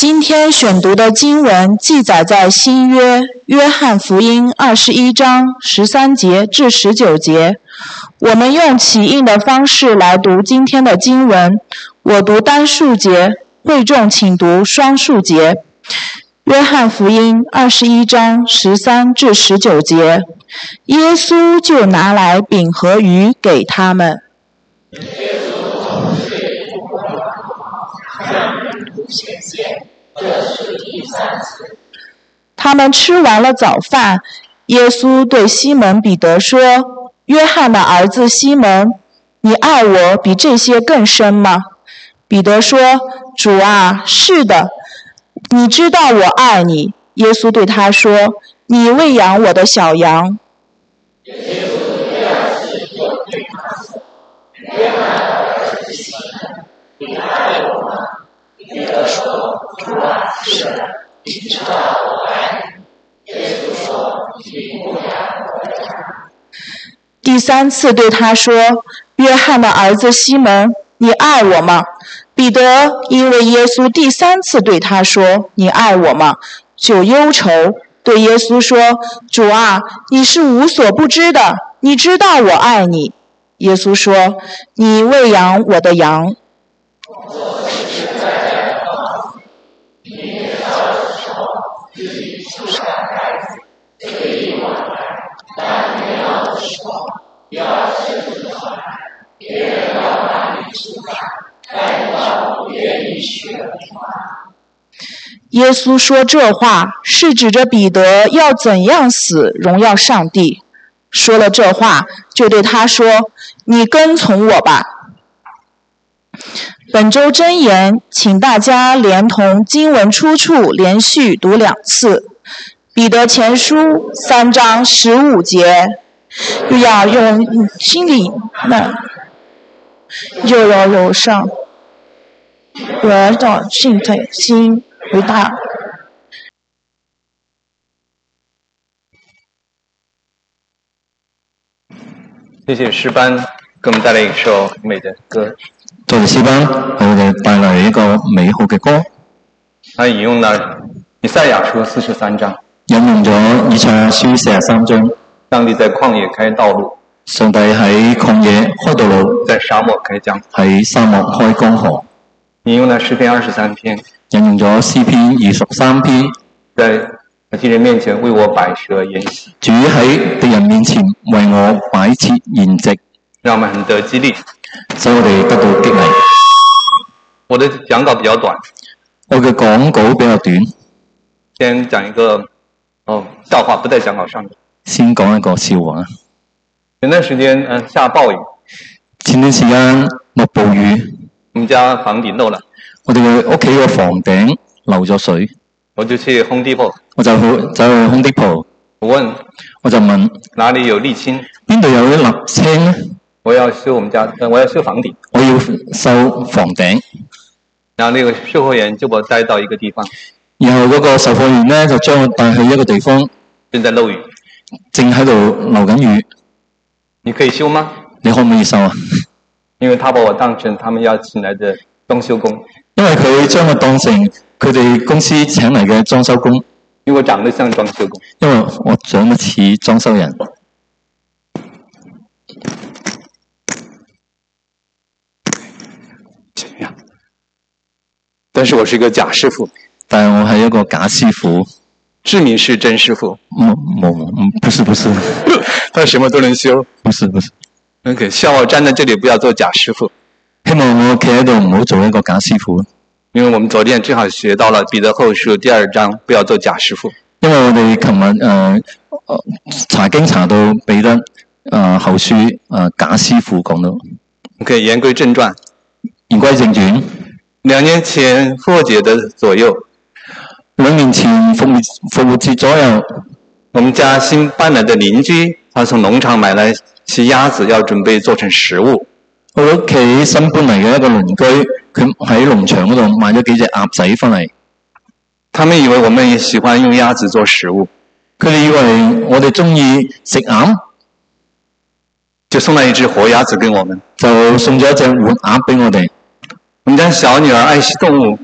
今天选读的经文记载在新约约翰福音21章13节至19节。我们用起印的方式来读今天的经文，我读单数节，会众请读双数节。约翰福音21章13至19节，耶稣就拿来饼和鱼给他们。他们吃完了早饭，耶稣对西门彼得说：约翰的儿子西门，你爱我比这些更深吗？彼得说：主啊，是的，你知道我爱你。耶稣对他说：你喂养我的小羊。彼得说：主啊，是的，你知道我爱你。耶稣说：你喂养我的羊。第三次对他说：约翰的儿子西门，你爱我吗？彼得因为耶稣第三次对他说：你爱我吗？就忧愁，对耶稣说：主啊，你是无所不知的，你知道我爱你。耶稣说：你喂养我的羊。耶稣说这话是指着彼得要怎样死荣耀上帝。说了这话，就对他说：你跟从我吧。本周箴言，请大家连同经文出处连续读2次。彼得前书3章15节，又要用心里又要有上我的信的心回答。 谢谢诗班给我们带来一首美的歌。 多謝詩班為我哋帶來一個美好嘅歌。 他引用了以賽亞書43章， 引用咗以賽亞書43章。 上帝在曠野開道路， 上帝喺曠野開道路， 在沙漠開江， 喺沙漠開江河。 引用了詩篇23篇， 引用咗詩篇23篇， 在敵人面前為我擺設筵席。 主喺敵人面前為我擺設筵席， 讓我們很得激勵， 使我哋得到激勵。 我的講稿比較短， 我嘅講稿比較短， 先講一個笑話，不在講稿上面。 先講一個笑話。 前段時間下暴雨， 前段時間落暴雨， 我們家房頂漏了， 我哋屋企個房頂漏咗水， 我就去 Home Depot， 我就走去 Home Depot， 我就問哪裡有瀝青， 邊度有啲瀝青呢？ 我要修房頂， 我要修房頂。 然後那個售貨員就把我帶到一個地方， 然後嗰個售貨員呢就將我帶去一個地方， 正在漏雨， 正喺度流緊雨。 你可以修嗎？ 你可唔可以修啊？ 因為他把我當成他們要請來的裝修工， 因為佢將我當成佢哋公司請嚟嘅裝修工， 因為我長得像裝修工， 因為我長得似裝修人。 但是我是一個假師傅， 但係我係一個假師傅， 志明是真師傅。 不是， 他什麼都能修。 不是。 OK， 希望我站在這裡不要做假師傅。 希望我企喺度唔好做一個假師傅。 因為我們昨天正好學到了彼得後書第2章，不要做假師傅。 因為我哋琴日查經查到彼得後書假師傅講到。 OK， 言歸正傳。 言歸正傳。 2年前復活節的左右 ，2年前復活節左右， 我們家新搬來的鄰居，他從農場買來些鴨子，要準備做成食物。 我屋企新搬嚟嘅一個鄰居，佢喺農場嗰度買咗幾隻鴨仔翻嚟。 他們以為我們也喜歡用鴨子做食物， 佢哋以為我哋中意食鴨， 就送了一隻活鴨子給我們， 就送咗一隻活鴨俾我哋。 我們家小女兒愛惜動物，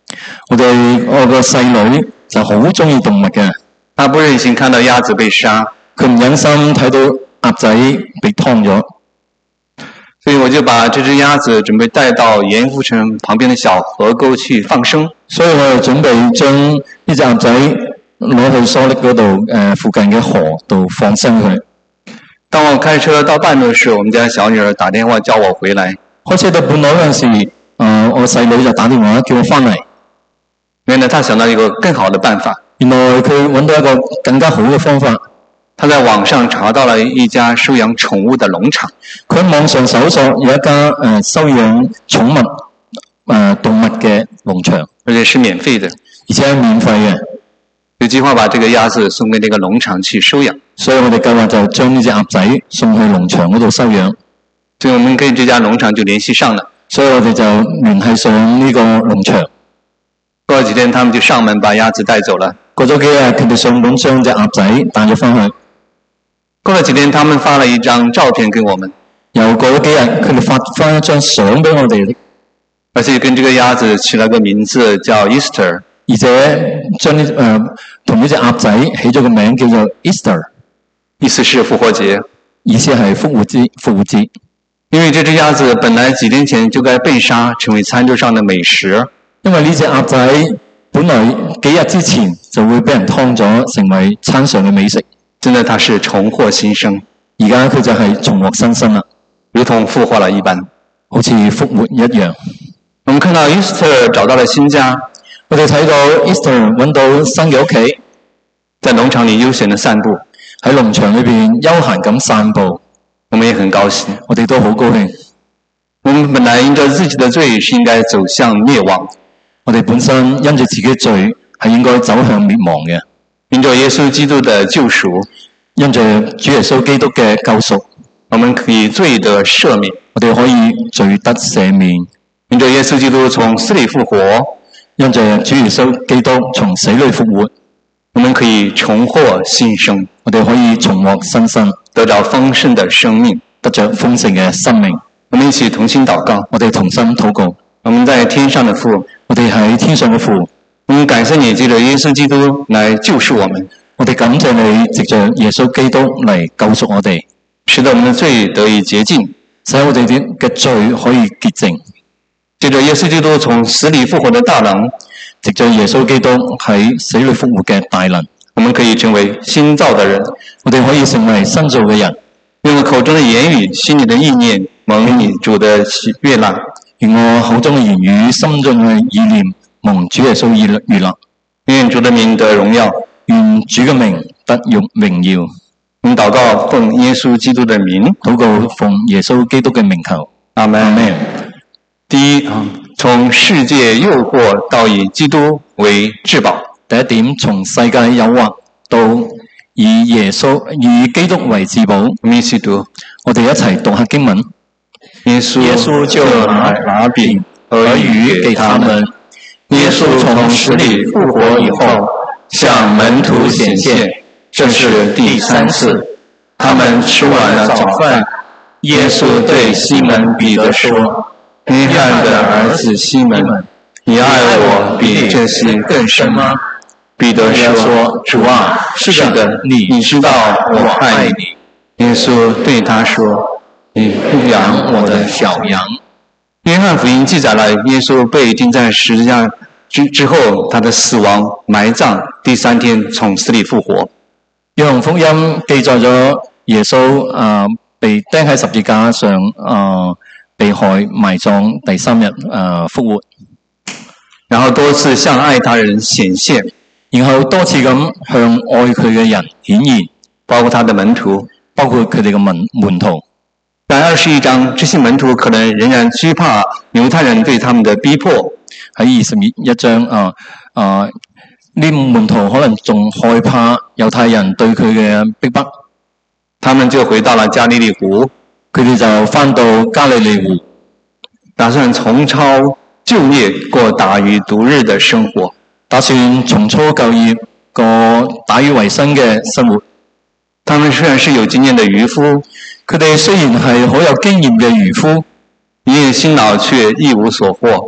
我個細女就好中意動物嘅， 他不忍心看到鴨子被殺， 佢唔忍心睇到鴨仔被劏咗， 所以我就把這隻鴨子準備帶到鹽湖城旁邊的小河溝去放生。 所以我就準備將呢隻鴨仔攞去蘇力嗰度附近嘅河度放生佢。 當我開車到半路時，我們家小女兒打電話叫我回來。 開車到半路嗰陣時，我細女就打電話叫我翻嚟。 原來他想到一個更好的辦法。 原來佢揾到一個更加好嘅方法。 他在網上查到了一家收養寵物的農場。 佢喺網上搜索有一家收養寵物動物嘅農場， 而且是免費的， 而且係免費嘅。 有計劃把這個鴨子送給這個農場去收養。 所以我哋計劃就將呢隻鴨仔送去農場嗰度收養。 所以我們跟這家農場就聯繫上了。 所以我哋就聯繫上呢個農場。 過了幾天，他們就上門把鴨子帶走了。 過咗幾日，佢哋上門將隻鴨仔帶咗翻去。 過了幾天，他們發了一張照片給我們。 又過咗幾日，佢哋發翻一張相俾我哋， 而且跟這個鴨子起了個名字叫 Easter， 而且將同呢隻鴨仔起咗個名叫做 Easter， 意思是復活節， 意思係復活節。 因為這隻鴨子本來幾天前就該被殺，成為餐桌上的美食。 因為呢隻鴨仔本來幾日之前就會俾人劏咗，成為餐上嘅美食。 真的，它是重獲新生。 而家佢就係重獲新生啦， 如同復活了一般， 好似復活一樣。 我們看到 Easter 找到了新家， 我哋睇到 Easter 揾到新嘅屋企， 在農場裏悠閒地散步， 喺農場裏邊悠閒咁散步。 我們也很高興， 我哋都好高興。 我們本來因着自己的罪是應該走向滅亡， 我哋本身因住自己罪係應該走向滅亡嘅。 因着耶穌基督的救贖， 因着主耶穌基督嘅救贖， 我們可以罪得赦免， 我哋可以罪得赦免。 因着耶穌基督從死裏復活， 因着主耶穌基督從死裏復活， 我們可以重獲新生， 我哋可以重獲新生， 得到豐盛的生命， 得着豐盛嘅生命。 我們一起同心禱告， 我哋同心禱告。 我們在天上的父， 我哋喺天上嘅父， 我們感謝你藉着耶穌基督來救贖我們， 我哋感謝你藉着耶穌基督嚟救贖我哋， 使得我們的罪得以潔淨， 使我哋嘅罪可以潔淨。 藉着耶穌基督從死裏復活的大能， 藉着耶穌基督喺死裏復活嘅大能， 我們可以成為新造的人， 我哋可以成為新造嘅人， 用口中的言語、心裏的意念蒙你主的悅納， 用我口中嘅言語、心中嘅意念蒙主耶穌悅納。 願主的名得榮耀， 願主嘅名得榮耀。 我們禱告奉耶穌基督的名， 禱告奉耶穌基督嘅名求。 阿門。 阿門。 第一，從世界誘惑到以基督為至寶。 第一點，從世界誘惑到以基督為至寶。 我們一起讀， 我哋一齊讀下經文。 耶穌就拿餅和魚給他們。耶穌從死裏復活以後，向門徒顯現，這是第三次。他們吃完了早飯，耶穌對西門彼得說：約翰的兒子西門，你愛我比這些更深嗎？彼得說：主啊，是的，你知道我愛你。耶穌對他說：你牧養我的小羊。約翰福音記載了耶穌被釘在十字架之後，他的死亡、埋葬，第三天從死裏復活。 約翰福音記載咗耶穌被釘喺十字架上被害、埋葬，第三日復活， 然後多次向愛他人顯現， 然後多次咁向愛佢嘅人顯現， 包括他的門徒， 包括佢哋嘅門徒。 在21章，這些門徒可能仍然懼怕猶太人對他們的逼迫。 喺21章呢門徒可能仲害怕猶太人對佢嘅逼迫， 他們就回到了加利利湖， 佢哋就返到加利利湖， 打算重操舊業過打魚獨日的生活， 打算重操舊業過打魚為生嘅生活。 他們雖然是有經驗的漁夫， 佢哋雖然係好有經驗嘅漁夫， 一夜辛勞卻一無所獲，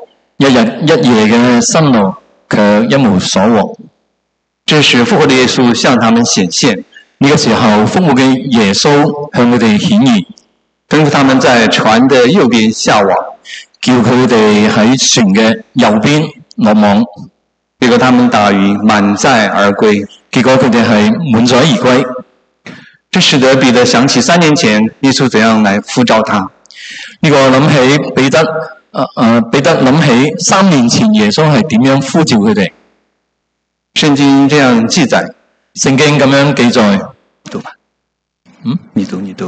一日一夜嘅辛勞，卻一無所獲。 這時復活的耶穌向他們顯現， 呢個時候復活嘅耶穌向佢哋顯現， 吩咐他們在船的右邊下網， 叫佢哋喺船嘅右邊落網。 結果他們打魚滿載而歸， 結果佢哋係滿載而歸。 這使得彼得想起3年前耶穌怎樣來呼召他。 呢個諗起彼得諗起3年前耶穌係點樣呼召佢哋。 聖經這樣記載， 聖經咁樣記載。 讀吧。你讀。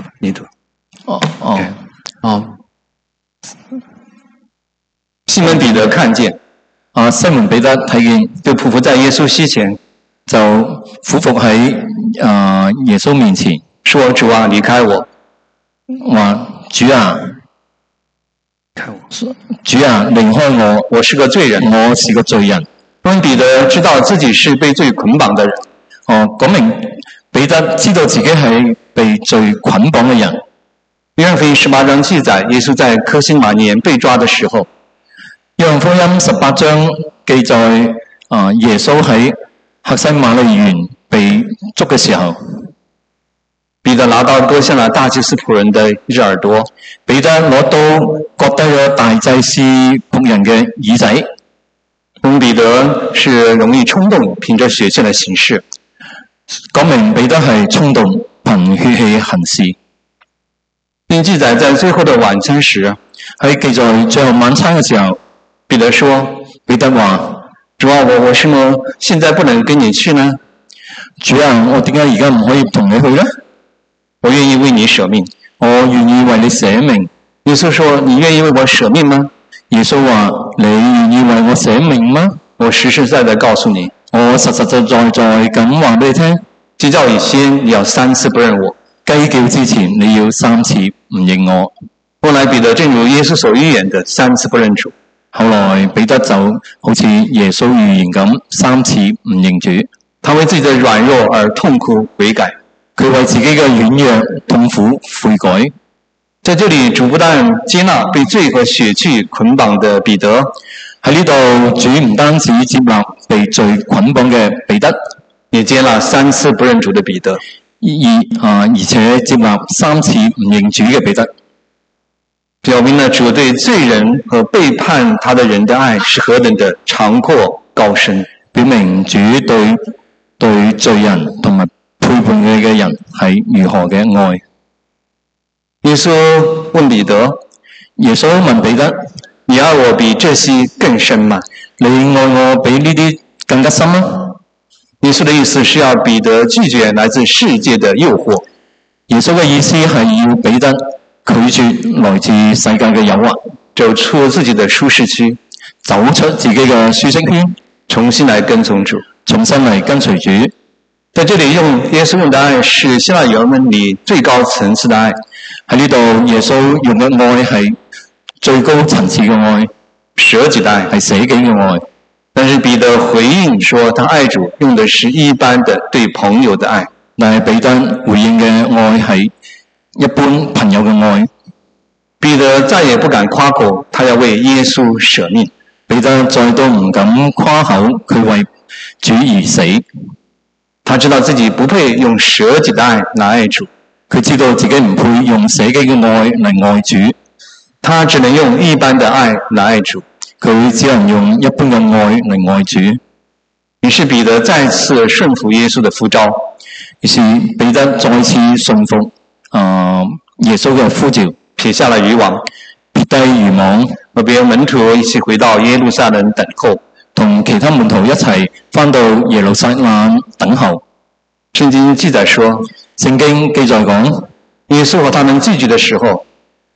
西門彼得看見， 西門彼得睇見， 就匍匐在耶穌膝前， 就俯伏喺耶穌面前， 說：主啊，離開我。 話主啊，主啊，離開我， 我是個罪人， 我是個罪人。 因為彼得知道自己是被罪捆綁的人。 講明彼得知道自己係被罪捆綁嘅人。 約翰福音18章記載，耶穌在客西馬尼被抓的時候， 約翰福音18章記載，耶穌喺客西馬尼園被捉嘅時候， 彼得拿刀割下了大祭司僕人的一隻耳朵， 彼得攞刀割低咗大祭司僕人嘅耳仔。 彼得是容易衝動，憑着血氣來行事。 講明彼得係衝動，憑血氣行事。 並記載在最後的晚餐時， 喺記載最後晚餐嘅時候， 彼得說： 彼得話， 主啊，我為什麼現在不能跟你去呢？ 主啊，我點解而家唔可以同你去呢？ 我願意為你捨命， 我願意為你捨命。 耶穌說：你願意為我捨命嗎？ 耶穌話：你願意為我捨命嗎？ 我實實在在告訴你， 我實實在在咁話俾你聽， 雞叫以先你要3次不認我， 雞叫之前你要3次唔認我。 後來彼得正如耶穌所預言的3次不認主。 後來彼得就好似耶穌預言咁3次唔認主。 他為自己的軟弱而痛苦悔改， 佢為自己嘅軟弱痛苦悔改。 在這裡，主不但接納被罪和血氣捆綁的彼得， 喺呢度主唔單止接納被罪捆綁嘅彼得， 也接納3次不認主的彼得， 而且接納3次唔認主嘅彼得， 表明了主對罪人和背叛他的人的愛是何等的長闊高深， 表明主對罪人同埋背叛佢嘅人係如何嘅愛。 耶穌問彼得， 耶穌問彼得： 你愛我比這些更深嗎？ 你愛我比呢啲更加深嗎？ 耶穌的意思是要彼得拒絕來自世界的誘惑。 耶穌嘅意思係要彼得拒絕來自世界嘅誘惑， 走出自己的舒適區， 走出自己嘅舒適圈， 重新來跟從主， 重新嚟跟隨主。 在這裡耶穌用的愛是希臘原文裡最高層次的愛。 喺呢度耶穌用嘅愛係最高層次嘅愛， 捨己的愛， 係捨己嘅愛。 但是彼得回應說，他愛主用的是一般的對朋友的愛。 但係彼得回應嘅愛係一般朋友嘅愛。 彼得再也不敢誇口，他要為耶穌捨命。 彼得再都唔敢誇口，佢為主而死。 他知道自己不配用捨己的愛來愛主， 佢知道自己唔配用捨己嘅愛嚟愛主， 他只能用一般的愛來愛主， 佢只能用一般嘅愛嚟愛主。 於是彼得再次順服耶穌的呼召， 於是彼得再次順服耶穌嘅呼召， 撇下了漁網， 撇低漁網， 和別的門徒一起回到耶路撒冷等候， 同其他門徒一齊返到耶路撒冷等候。 聖經記載說， 聖經記載講， 耶穌和他們聚集的時候，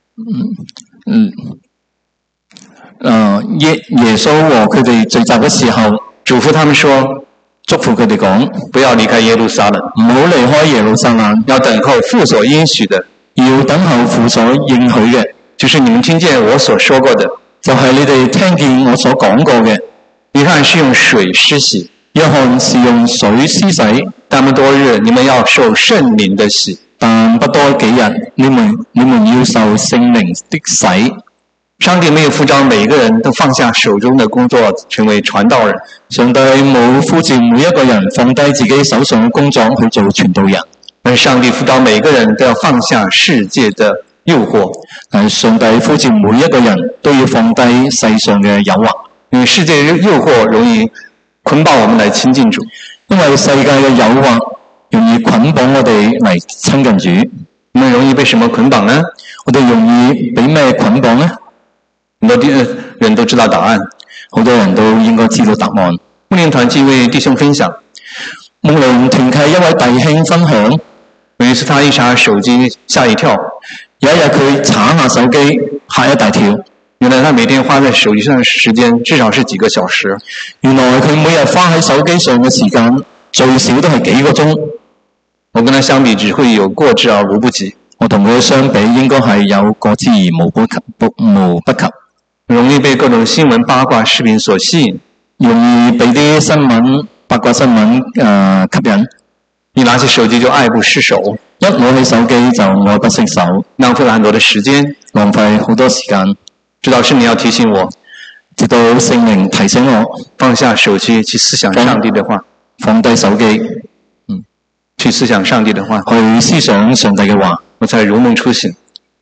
耶穌和佢哋聚集嘅時候， 囑咐他們說， 囑咐佢哋講， 不要離開耶路撒冷， 唔好離開耶路撒冷， 要等候父所應許的， 要等候父所應許嘅， 就是你們聽見我所說過的， 就係你哋聽見我所講過嘅。 約翰是用水施洗， 約翰是用水施洗， 但不多日，你們要受聖靈的洗。 但不多幾日，你們要受聖靈的洗。 上帝没有呼召每一个人都放下手中的工作成为传道人。 上帝冇呼召每一個人放低自己手上嘅工作去做傳道人。 但上帝呼召每一個人都要放下世界的誘惑。 但上帝呼召每一個人都要放低世上嘅誘惑， 因為世界的誘惑容易捆綁我們來親近主。 因為世界嘅誘惑容易捆綁我哋嚟親近主。 我們容易被什麼捆綁呢？ 我哋容易俾咩捆綁呢？ 很多人都知道答案， 好多人都應該知道答案。 牧靈團契一位弟兄分享， 牧靈團契一位弟兄分享， 有一次他一查手機嚇一跳， 有一日佢查下手機嚇一大跳。 原來他每天花在手機上的時間至少是幾個小時。 原來佢每日花喺手機上嘅時間最少都係幾個鐘。 我跟他相比只會有過之而無不及。 我同佢相比應該係有過之而無不及。 容易被各種新聞八卦視頻所吸引， 容易被啲新聞八卦新聞吸引。 一拿起手機就愛不釋手， 一攞起手機就愛不釋手， 浪費了很多的時間， 浪費好多時間。 直到聖靈要提醒我， 直到聖靈提醒我放下手機去思想上帝的話， 放低手機， 去思想上帝的話， 去思想上帝嘅話， 我才如夢初醒。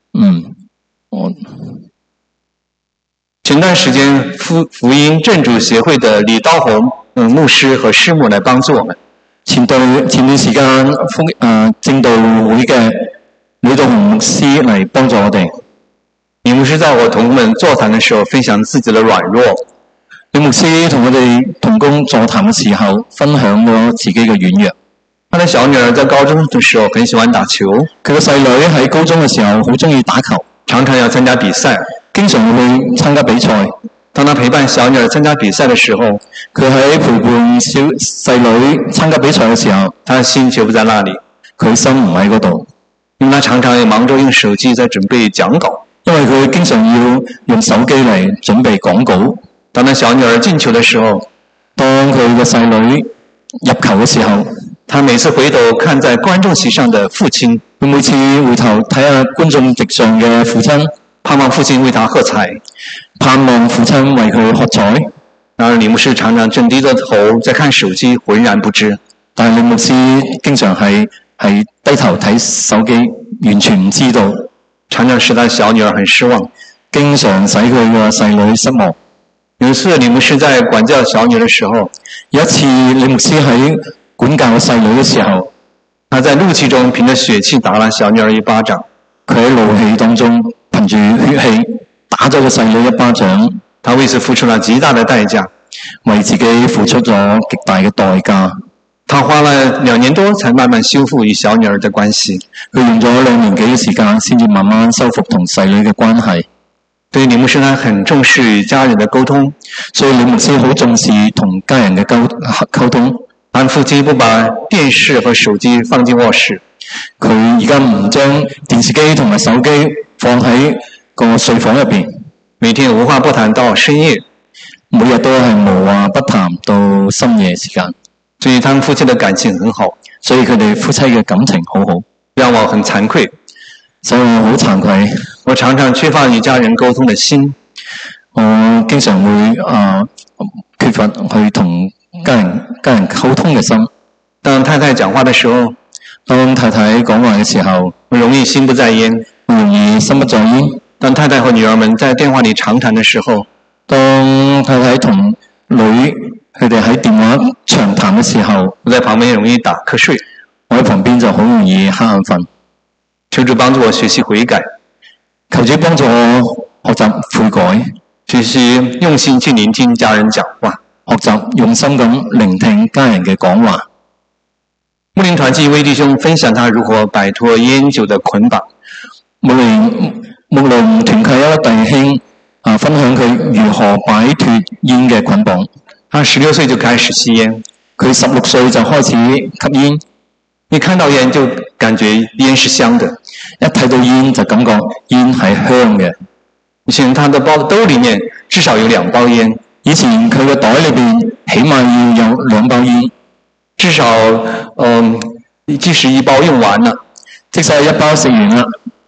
前段時間福音正主協會的李道宏牧師和師母來幫助我們。 前段時間正道會嘅李道宏牧師嚟幫助我哋。 李牧師在我同工們座談的時候分享自己的軟弱。 李牧師同我哋同工座談嘅時候分享咗自己嘅軟弱。 他的小女兒在高中的時候很喜歡打球， 佢個細女喺高中嘅時候好中意打球， 常常要參加比賽， 經常會參加比賽。 當他陪伴小女兒參加比賽的時候， 佢喺陪伴細女參加比賽嘅時候， 他的心卻不在那裡， 佢心唔喺嗰度， 因為他常常也忙着用手機在準備講稿， 因為佢經常要用手機嚟準備講稿。 當他小女兒進球的時候， 當佢嘅細女入球嘅時候， 他每次回頭看在觀眾席上的父親， 佢每次回頭睇下觀眾席上嘅父親， 盼望父親為他喝彩， 盼望父親為佢喝彩。 然而李牧師常常正低着頭在看手機，渾然不知。 但係李牧師經常係低頭睇手機，完全唔知道， 常常使他小女兒很失望， 經常使佢嘅細女失望。 有一次李牧師在管教小女的時候， 有一次李牧師喺管教細女嘅時候， 他在怒氣中憑着血氣打了小女兒一巴掌。 佢喺怒氣當中憑住血氣打咗個細女一巴掌。 他為此付出了極大的代價， 為自己付出咗極大嘅代價。 他花了2年多才慢慢修復與小女兒的關係。 佢用咗2年幾嘅時間先至慢慢修復同細女嘅關係。 對李牧師呢，很重視與家人的溝通， 所以李牧師好重視同家人嘅溝通。 但夫妻不把電視和手機放進臥室， 佢而家唔將電視機同埋手機放喺個睡房入邊， 每天無話不談到深夜， 每日都係無話不談到深夜時間。 所以他們夫妻的感情很好， 所以佢哋夫妻嘅感情好好， 讓我很慚愧。 所以我好慚愧， 我常常缺乏與家人溝通的心， 我經常會缺乏去同家人溝通嘅心。 當太太講話的時候， 當太太講話嘅時候， 我容易心不在焉， 容易心不在焉。 當太太和女兒們在電話裡長談的時候， 當太太同女佢哋喺電話長談嘅時候， 我在旁邊容易打瞌睡， 我喺旁邊就好容易瞌眼瞓。 求主幫助我學習悔改， 求主幫助我學習悔改， 學習用心去聆聽家人講話， 學習用心咁聆聽家人嘅講話。 牧靈團契一位弟兄分享他如何擺脫煙酒的捆綁。 牧靈團契一位弟兄分享佢如何擺脫煙嘅捆綁。 他16歲就開始吸煙， 佢16歲就開始吸煙。 一看到煙就感覺煙是香的， 一睇到煙就感覺煙係香嘅。 以前他的兜裡面至少有2包煙， 以前佢嘅袋裏邊起碼要有2包煙， 至少即使1包用完了， 即使1包食完啦，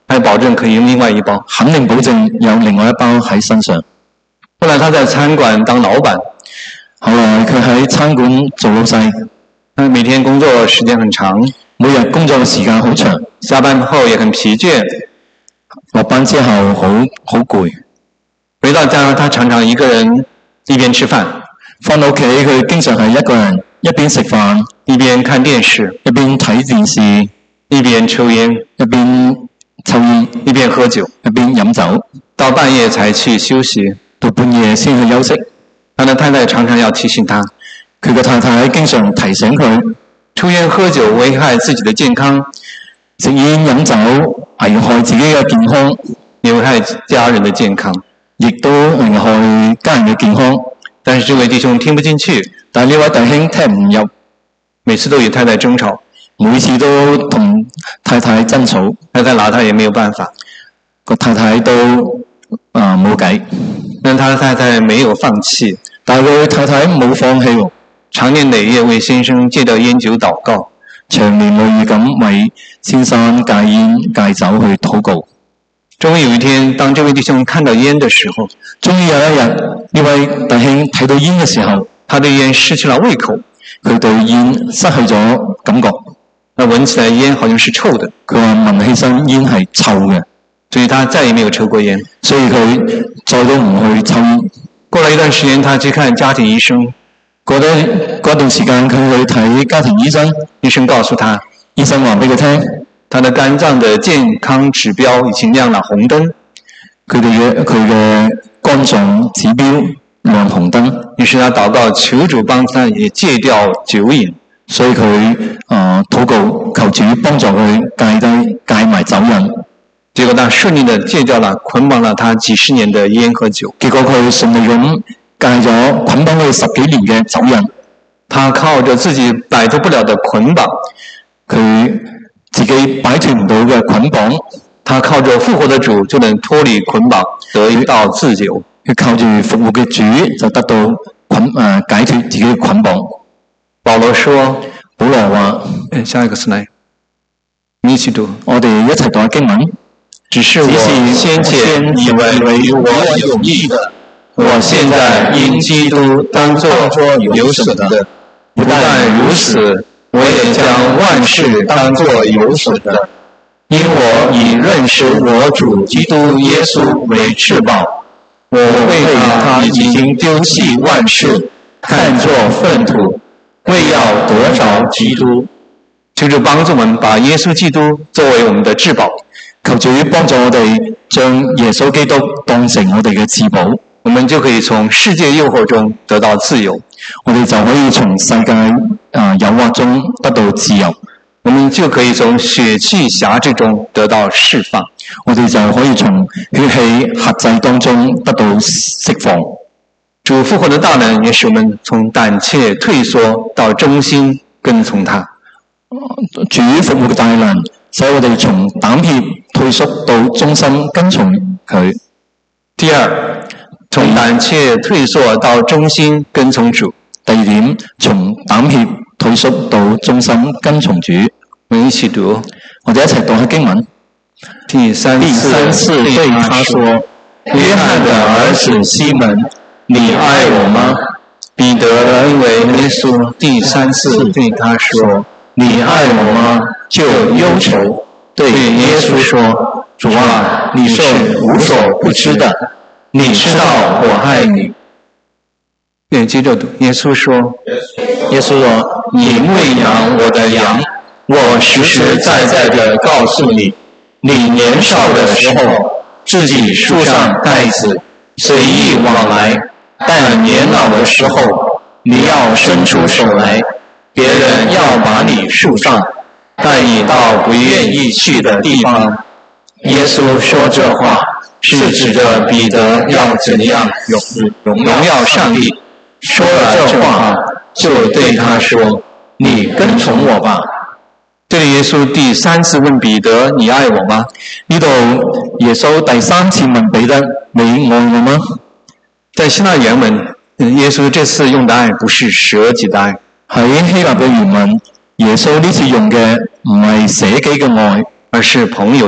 还保證可以用另外一包， 肯定保證有另外一包喺身上。 後來他在餐館當老闆， 後來佢喺餐館做老細， 他每天工作時間很長， 每日工作嘅時間好長， 下班後也很疲倦， 落班之後好攰。 回到家他常常一個人一邊吃飯， 返到屋企佢經常係一個人一邊食飯， 一邊看電視， 一邊睇電視， 一邊抽煙， 一邊抽煙， 一邊喝酒， 一邊飲酒， 到半夜才去休息， 到半夜先去休息。 他的太太常常要提醒他， 佢嘅太太經常提醒佢， 抽煙喝酒危害自己的健康， 食煙飲酒危害自己嘅健康， 也危害家人的健康， 亦都危害家人嘅健康。 但是這位弟兄聽不進去， 但係呢位弟兄聽唔入， 每次都與太太爭吵， 每次都同太太爭吵， 太太拿他也沒有辦法， 個太太都冇計。 但他的太太沒有放棄， 但係佢太太冇放棄喎， 長年累月為先生戒掉煙酒禱告， 長年累月咁為先生戒煙戒酒去禱告。 終於有一天，當這位弟兄看到煙的時候， 終於有一日，呢位弟兄睇到煙嘅時候， 他對煙失去了胃口， 佢對煙失去咗感覺， 聞起來煙好像是臭的， 佢話聞起身煙係臭嘅， 所以他再也沒有抽過煙， 所以佢再都唔去抽煙。 過了一段時間，他去看家庭醫生， 過段時間佢去睇家庭醫生， 醫生告訴他， 醫生話俾佢聽， 他的肝臟的健康指標已經亮了紅燈， 佢嘅肝臟指標亮紅燈， 於是他禱告求主幫他也戒掉酒癮， 所以佢禱告求主幫助佢戒埋酒癮。 結果他順利地戒掉了捆綁了他幾十年的煙和酒， 結果佢順利咁戒咗捆綁佢10幾年嘅酒癮。 他靠着自己擺脫不了的捆綁， 佢自己擺脫唔到嘅捆綁， 他靠着復活的主就能脫離捆綁，得到自由。 佢靠住復活嘅主就得到解脫自己嘅捆綁。 保羅說， 保羅話， 下一個 slide，你一起讀， 我哋一齊讀下經文。 只是我先前以為我有益的，我現在因基督當作有損的。不但如此，我也將萬事當作有損的，因我以認識我主基督耶穌為至寶。我為他已經丟棄萬事，看作糞土，為要得着基督。求主幫助我們把耶穌基督作為我們的至寶。 求主幫助我哋將耶穌基督當成我哋嘅至寶， 我們就可以從世界誘惑中得到自由， 我哋就可以從世界誘惑中得到自由， 我們就可以從血氣轄制中得到釋放， 我哋就可以從血氣轄制當中得到釋放。 主復活的大能也使我們從膽怯退縮到忠心跟從他。 主復活嘅大能使我哋從膽怯退縮到忠心跟從佢。 第二，從膽怯退縮到忠心跟從主。 第二點，從膽怯退縮到忠心跟從主。 我們一起讀， 我哋一齊讀下經文。 第三次對他說：約翰的兒子西門，你愛我嗎？彼得因為耶穌第三次對他說：你愛我嗎？就憂愁，對耶穌說：主啊，你是無所不知的，你知道我愛你。接着讀，耶穌說：你牧養我的羊，我實實在在地告訴你，你年少的時候，自己束上帶子，隨意往來，但年老的時候，你要伸出手來，別人要把你束上，帶你到不願意去的地方。耶穌說這話，是指着彼得要怎樣榮耀上帝。說了這話，就對他說：你跟從我吧。這裡耶穌第三次問彼得：你愛我嗎？ 呢度耶穌第三次問彼得：你愛我嗎？ 在希臘原文，耶穌這次用的愛不是捨己的愛。 喺希臘嘅原文，耶穌呢次用嘅唔係捨己嘅愛， 而是朋友的愛。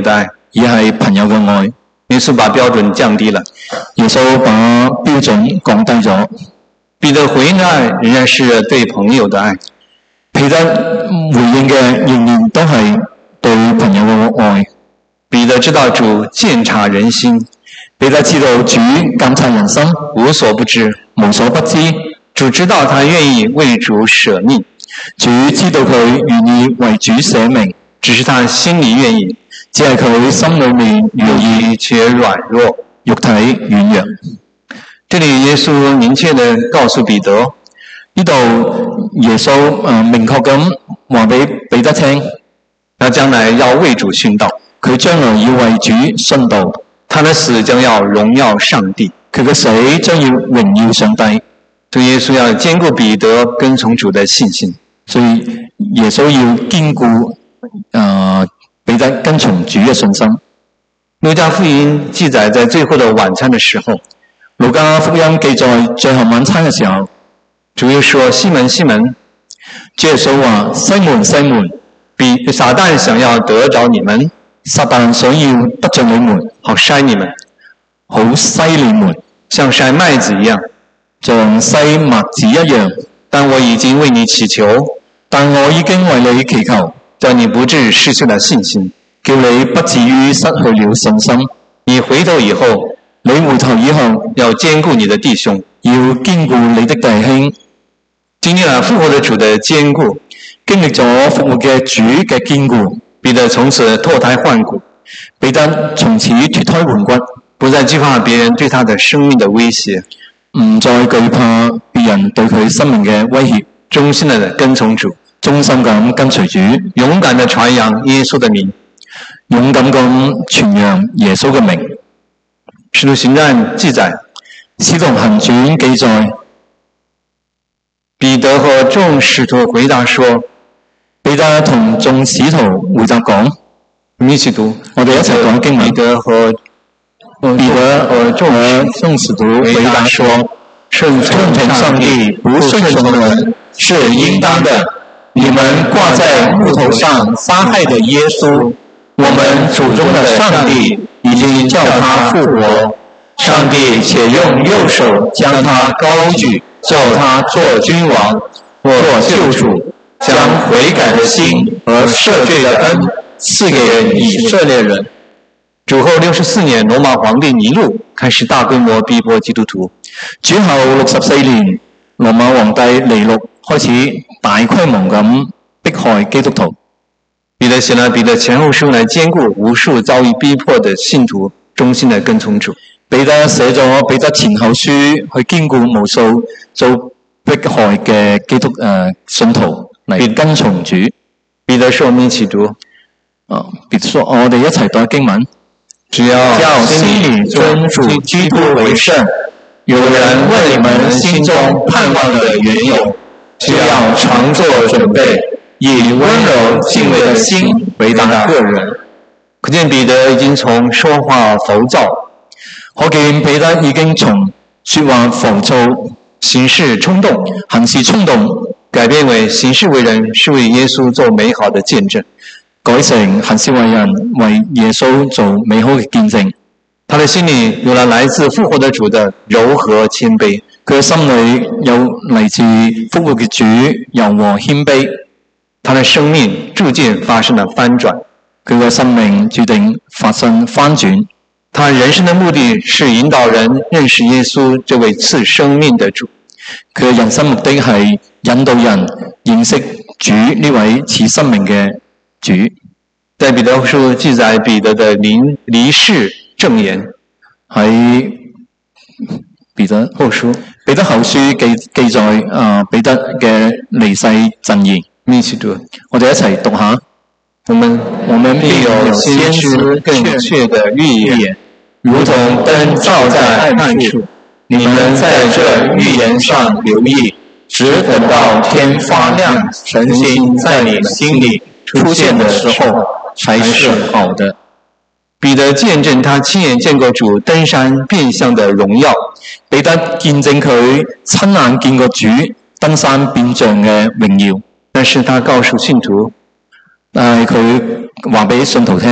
而係朋友嘅愛。 耶穌把標準降低了， 耶穌把標準降低咗。 彼得回應的愛仍然是對朋友的愛， 彼得回應嘅仍然都係對朋友嘅愛。 彼得知道主鑒察人心， 彼得知道主鑒察人心， 無所不知， 無所不知。 主知道他願意為主捨命， 主知道佢願意為主捨命， 只是他心裏願意， 只係佢心裏面願意且軟弱， 肉體軟弱。 這裏耶穌明確地告訴彼得， 呢度耶穌明確咁話俾彼得聽， 他將來要為主殉道， 佢將來要為主殉道， 他的死將要榮耀上帝， 佢嘅死將要榮耀上帝。 所以耶穌要堅固彼得跟從主的信心， 所以耶穌要堅固彼得跟從主嘅信心。 路加福音記載在最後的晚餐的時候， 路加福音記載最後晚餐嘅時候， 主又說：西門，西門， 主耶穌話：西門，西門， 撒旦想要得着你們， 撒旦想要得着你們， 好篩你們， 好篩你們， 像篩麥子一樣， 像篩麥子一樣。 但我已經為你祈求， 但我已經為你祈求， 叫你不至失去了信心， 叫你不至於失去了信心。 你回頭以後，要堅固你的弟兄， 要堅固你的弟兄。 經歷了復活的主的堅固， 經歷咗復活嘅主嘅堅固， 彼得從此脫胎換骨， 彼得從此脫胎換骨， 不再懼怕別人對他的生命的威脅， 唔再懼怕別人對佢生命嘅威脅， 忠心地跟從主， 忠心咁跟隨主， 勇敢地傳揚耶穌的名， 勇敢咁傳揚耶穌嘅名。 使徒行傳記載， 使徒行傳記載， 彼得和眾使徒回答說， 彼得同眾使徒回答講， 一起讀， 我哋一齊講經文。 彼得和眾使徒回答說，順從上帝，不順從人是應當的。你們掛在木頭上殺害的耶穌，我們祖宗的上帝已經叫他復活，上帝且用右手將他高舉，叫他做君王，做救主，將悔改的心和赦罪的恩賜給以色列人。主後64年，羅馬皇帝尼祿開始大規模逼迫基督徒。 主後64年，羅馬皇帝尼祿開始大規模咁迫害基督徒。 彼得寫了彼得前後書來堅固無數遭遇逼迫的信徒忠心的跟從主。 彼得寫咗彼得前後書去堅固無數遭迫害嘅基督信徒嚟跟從主。 彼得說：我們一起讀。 彼得說：我哋一齊讀經文。 只要心裏尊主基督為聖，有人問你們心中盼望的緣由，只要常作準備，以溫柔敬畏的心回答個人。可見彼得已經從說話浮躁， 可見彼得已經從說話浮躁、 行事衝動，改變為行事為人是為耶穌做美好的見證。 改成行事為人，為耶穌做美好嘅見證。 他的心裏有了來自復活的主的柔和謙卑， 佢嘅心裏有嚟自復活嘅主柔和謙卑。 他的生命注定發生了翻轉， 佢嘅生命注定發生翻轉。 他人生的目的是引導人認識耶穌這位賜生命的主。 佢嘅人生目的係引導人認識主呢位賜生命嘅主。 在彼得後書記載彼得的離世證言， 喺彼得後書記載彼得嘅離世贈言。我哋一齊讀下。 我們必有先知更確的預言，如同燈照在暗處。你們在這預言上留意，直等到天發亮，晨星在你心裏出現的時候，才是好的。彼得見證他親眼見過主登山變相的榮耀， 彼得見證佢親眼見過主登山變像嘅榮耀。 但是他告訴信徒， 但係佢話俾信徒聽，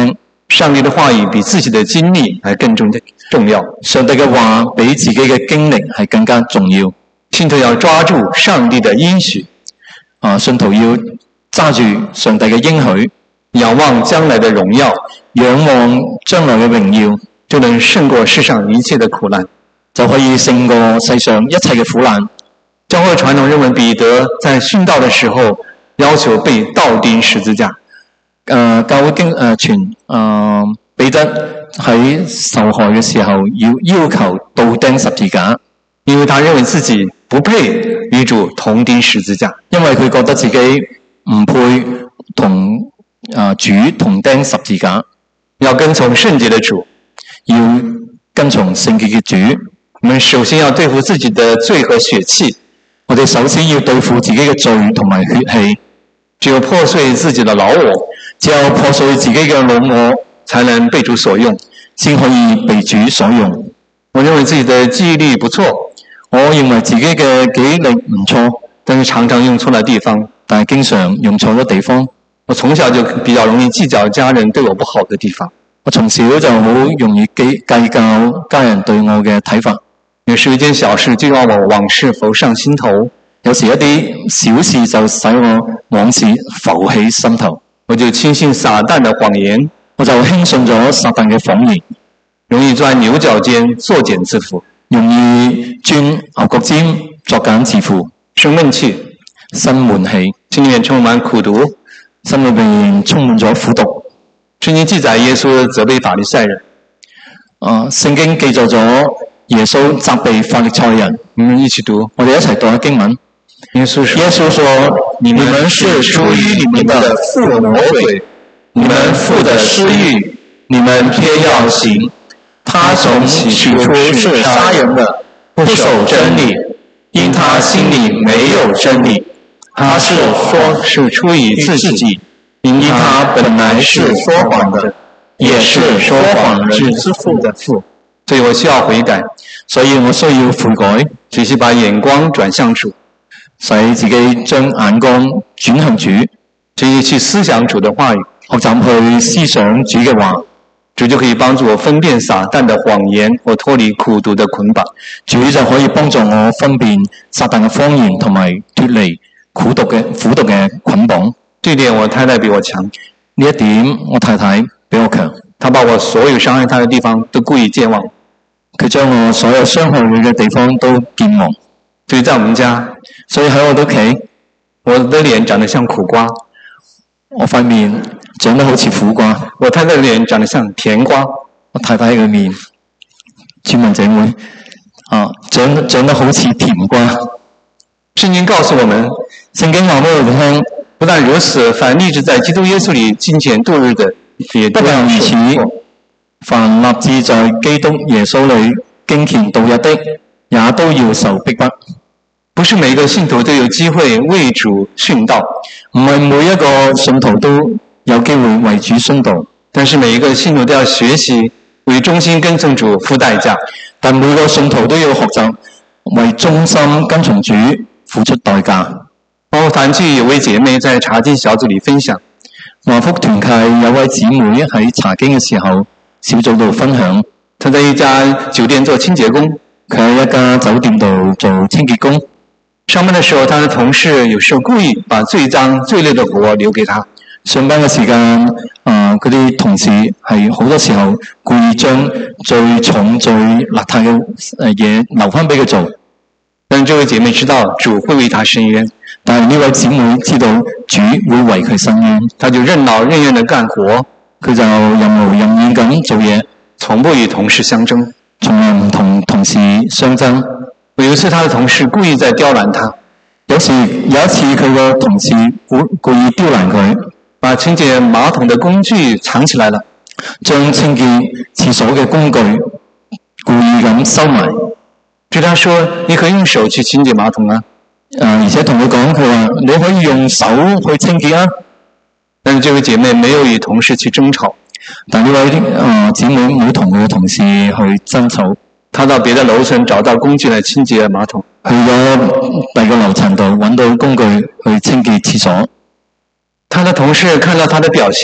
上帝的話語比自己的經歷還更重要。 上帝嘅話比自己嘅經歷係更加重要。 信徒要抓住上帝的應許， 信徒要揸住上帝嘅應許， 仰望將來的榮耀， 仰望將來嘅榮耀， 就能勝過世上一切的苦難， 就可以勝過世上一切嘅苦難。 教會傳統認為彼得在殉道的時候要求被倒釘十字架。 教會傳彼得喺受害嘅時候要求倒釘十字架， 因為他認為自己不配與主同釘十字架， 因為佢覺得自己唔配同主同釘十字架， 要跟從聖潔的主， 要跟從聖潔嘅主。 我們首先要對付自己的罪和血氣， 我哋首先要對付自己嘅罪同埋血氣。 只有破碎自己的老我， 只有破碎自己嘅老我， 才能被主所用， 先可以被主所用。 我認為自己的記憶力不錯， 我認為自己嘅記憶力唔錯， 但是常常用錯了地方， 但係經常用錯咗地方。 我從小就比較容易計較家人對我不好的地方， 我從小就好容易計較家人對我嘅睇法。 有時一件小事就讓我往事浮上心頭， 有時一啲小事就使我往事浮起心頭， 我就輕信撒旦的謊言， 我就輕信咗撒旦嘅謊言， 容易鑽牛角尖，作繭自縛， 容易鑽牛角尖，作繭自縛， 生悶氣， 生悶氣， 心裏面充滿苦毒， 心裏面充滿咗苦毒。 聖經記載耶穌責備法利賽人， 聖經記載咗耶穌責備法利賽人。 我們一起讀， 我哋一齊讀下經文。 耶穌說：你們是出於你們的父魔鬼，你們父的私欲，你們偏要行。他從起初是殺人的，不守真理，因他心裏沒有真理。他是說是出於自己， 因他本來是說謊的，也是說謊人之父的父。 所以我需要悔改， 所以我需要悔改， 學習把眼光轉向主， 使自己將眼光轉向主， 學習去思想主的話語， 學習去思想主嘅話， 主就可以幫助我分辨撒旦的謊言，或脫離苦毒的捆綁。 主就可以幫助我分辨撒旦嘅謊言同埋脫離苦毒嘅捆綁。 這點我太太比我強， 呢一點我太太比我強。 她把我所有傷害她的地方都故意健忘， 佢將我所有傷害佢嘅地方都健忘。 所以在我們家， 所以喺我屋企， 我的臉長得像苦瓜， 我塊面長得好似苦瓜； 我太太的臉長得像甜瓜， 我太太嘅面，村民姐妹長得好似甜瓜。 聖經告訴我們， 聖經話俾我哋聽， 不但如此，凡立志在基督耶穌裏敬虔度日的，也不但如此，凡立志在基督耶穌裏敬虔度日的，也都要受逼迫。 不是每一個信徒都有機會為主殉道， 唔係每一個信徒都有機會為主殉道， 但是每一個信徒都要學習為忠心跟從主付代價。 但每個信徒都要學習為忠心跟從主付出代價。 華福團契有位姐妹在查經小組裏分享， 華福團契有位姊妹喺查經嘅時候小組度分享， 她在一家酒店做清潔工， 佢喺一家酒店度做清潔工。 上班的時候，他的同事有時候故意把最髒最累的活留給他。 上班嘅時間，嗰啲同事係好多時候故意將最重最邋遢嘅嘢留翻俾佢做。 但這位姐妹知道主會為她伸冤， 但係呢位姊妹知道主會為佢伸冤， 她就任勞任怨地幹活， 佢就任勞任怨咁做嘢， 從不與同事相爭， 從來唔同同事相爭。 有一次，他的同事故意在刁難他。 有一次，佢個同事故意刁難佢， 把清潔馬桶的工具藏起來了， 將清潔廁所嘅工具故意咁收埋。 對他說：你可以用手去清潔馬桶啊！ 而且同佢講，佢話你可以用手去清潔啊。 但是這位姐妹沒有與同事去爭吵， 但呢位姊妹冇同佢嘅同事去爭吵。 他到別的樓層找到工具來清潔馬桶， 去咗第二個樓層度揾到工具去清潔廁所。 他的同事看到他的表現，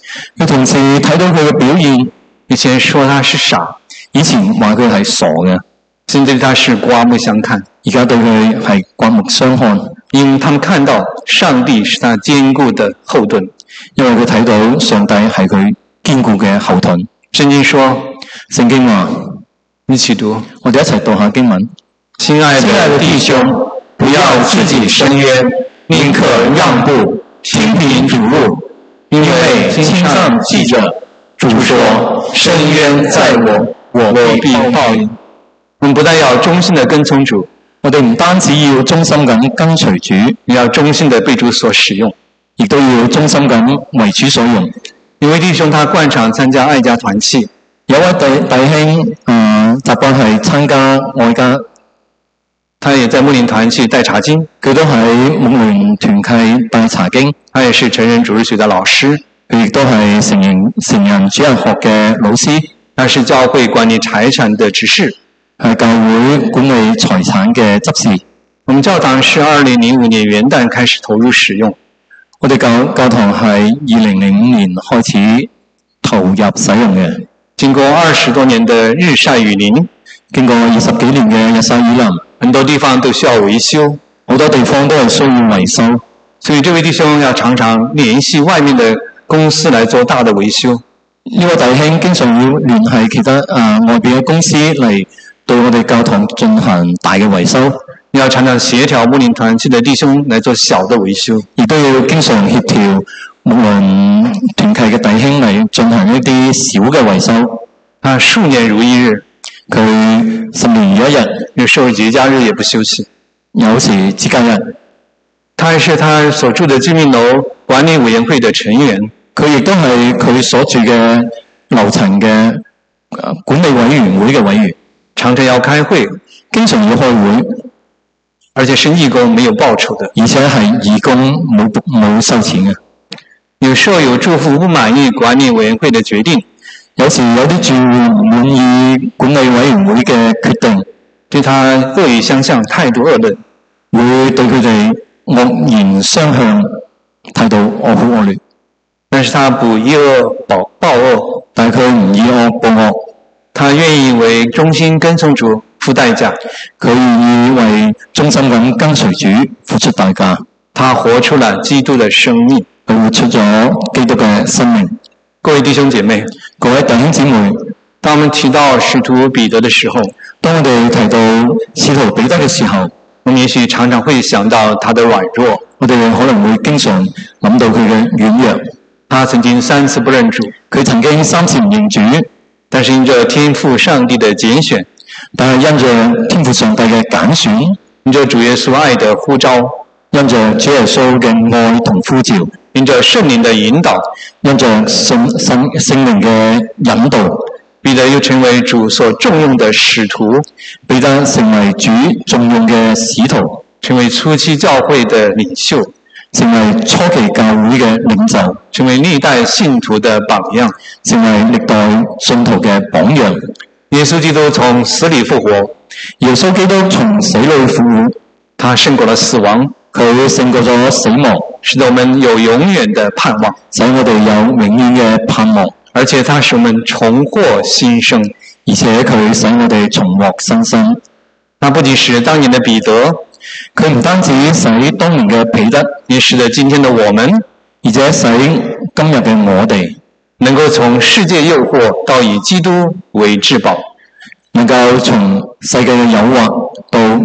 佢同時睇到佢嘅表現， 以前說他是傻， 以前話佢係傻嘅， 現在他是刮目相看， 而家對佢係刮目相看， 因他們看到上帝是他堅固的後盾， 因為佢睇到上帝係佢堅固嘅後盾。 聖經說， 聖經話， 一起讀， 我哋一齊讀下經文。 親愛的弟兄，不要自己伸冤，寧可讓步，聽憑主路，因為經上記着，主說：伸冤在我，我必報應。我們不但要忠心的跟從主， 我哋唔單止要忠心咁跟隨主， 也要忠心的被主所使用， 亦都要忠心咁為主所用。 有位弟兄他慣常參加愛家團契， 有位弟兄習慣係參加愛家， 他也在牧靈團契帶查經， 佢都喺牧靈團契帶查經， 他也是成人主日學的老師， 佢亦都係成人主日學嘅老師， 他是教會管理財產的執事， 係教會管理財產嘅執事。 我們教堂是2005年元旦開始投入使用， 我哋教堂係2005年開始投入使用嘅。 經過20多年的日曬雨淋， 經過20幾年嘅日曬雨淋， 很多地方都需要維修， 好多地方都係需要維修， 所以這位弟兄要常常聯繫外面的公司來做大的維修。 呢位弟兄經常要聯繫其他外邊嘅公司嚟對我哋教堂進行大嘅維修， 要常常協調牧靈團契的弟兄來做小的維修， 亦都要經常協調牧靈團契嘅弟兄嚟進行一啲小嘅維修。 他數年如一日， 佢10年如一日， 有時候節假日也不休息。 有時節假日， 他還是他所住的居民樓管理委員會的成員， 佢亦都係佢所住嘅樓層嘅管理委員會嘅委員， 常常要開會， 經常要開會， 而且是義工，沒有報酬的， 而且係義工冇收錢嘅。 有時候有住戶不滿意管理委員會的決定， 有時有啲住戶唔滿意管理委員會嘅決定， 對他惡語相向，態度惡劣， 會對佢哋惡言相向，態度惡好惡劣。 但是他不以惡報惡， 但係佢唔以惡報惡， 他願意為忠心跟從主付代價， 佢願意為忠心咁跟隨主付出代價。 他活出了基督的生命， 佢活出咗基督嘅生命。 各位弟兄姐妹， 各位弟兄姊妹， 當我們提到使徒彼得的時候， 當我哋提到使徒彼得嘅時候， 我們也許常常會想到他的軟弱， 我哋可能會經常諗到佢嘅軟弱。 他曾經3次不認主， 佢曾經3次唔認主， 但是因着天父上帝的揀選， 但係因着天父上帝嘅揀選， 因着主耶穌愛的呼召， 因着主耶穌嘅愛同呼召， 因着聖靈的引導， 因着聖靈嘅引導， 彼得又成為主所重用的使徒， 彼得成為主重用嘅使徒， 成為初期教會的領袖， 成為初期教會嘅領袖， 成為歷代信徒的榜樣， 成為歷代信徒嘅榜樣。 耶穌基督從死裡復活， 耶穌基督從死裡復活， 他勝過了死亡， 佢勝過咗死亡， 使得我們有永遠的盼望， 使我哋有永遠嘅盼望， 而且他使我們重獲新生， 而且佢使我哋重獲新生。 他不僅使當年的彼得， 佢唔單止使當年嘅彼得， 也使得今天的我們， 而且使今日嘅我哋能夠從世界誘惑到以基督為至寶， 能夠從世界嘅誘惑到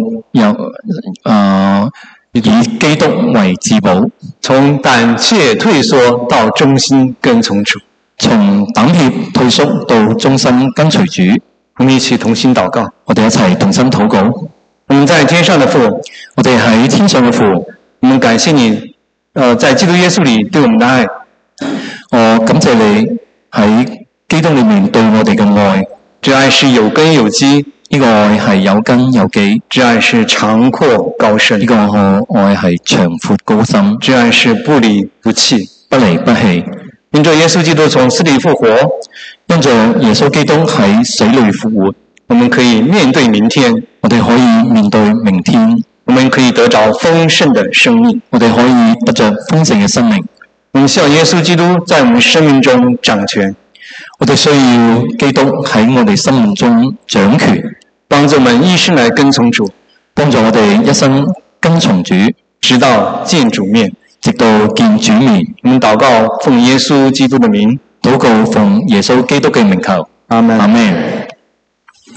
以基督為至寶， 從膽怯退縮到忠心跟從主， 從膽怯退縮到忠心跟隨主。 我們一起同心禱告， 我哋一齊同心禱告。 我們在天上的父， 我哋喺天上嘅父， 我們感謝你，在基督耶穌裏對我們的愛。 我感謝你喺基督裏面對我哋嘅愛。 這愛是有根有基， 呢個愛係有根有基。 這愛是長闊高深， 呢個愛係長闊高深。 這愛是不離不棄， 不離不棄。 因着耶穌基督從死裏復活， 因着耶穌基督喺死裏復活， 我們可以面對明天， 我哋可以面對明天， 我們可以得着豐盛的生命， 我哋可以得着豐盛嘅生命。 我們希望耶穌基督在我們生命中掌權。 我哋需要基督喺我哋生命中掌權， 幫助我們一生來跟從主， 幫助我哋一生跟從主， 直到見主面， 直到見主面。 我們禱告奉耶穌基督的名， 禱告奉耶穌基督嘅名求， 阿們。 阿們。